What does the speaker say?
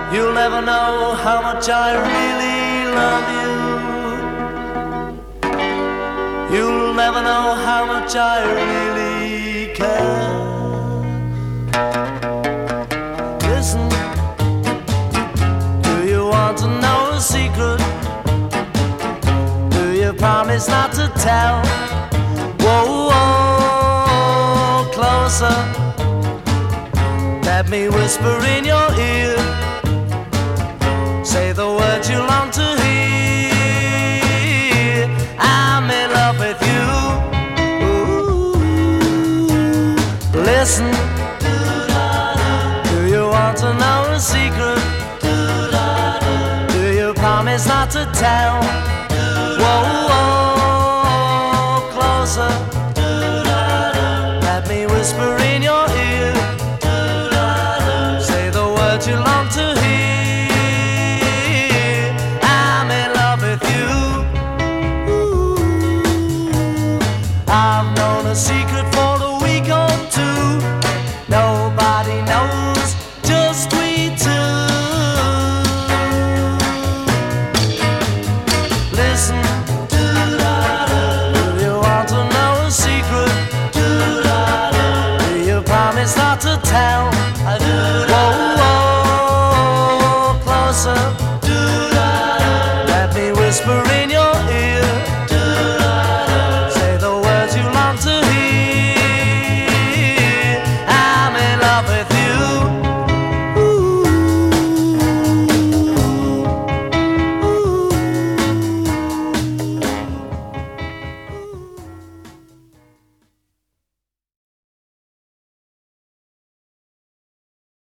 You'll never know how much I really love you. You'll never know how much I really care. Listen, do you want to know a secret? Do you promise not to tell? Whoa, whoa, closer. Let me whisper in your ear. Say the words you long to hear. I'm in love with you. Ooh. Listen, do you want to know a secret? Do you promise not to tell?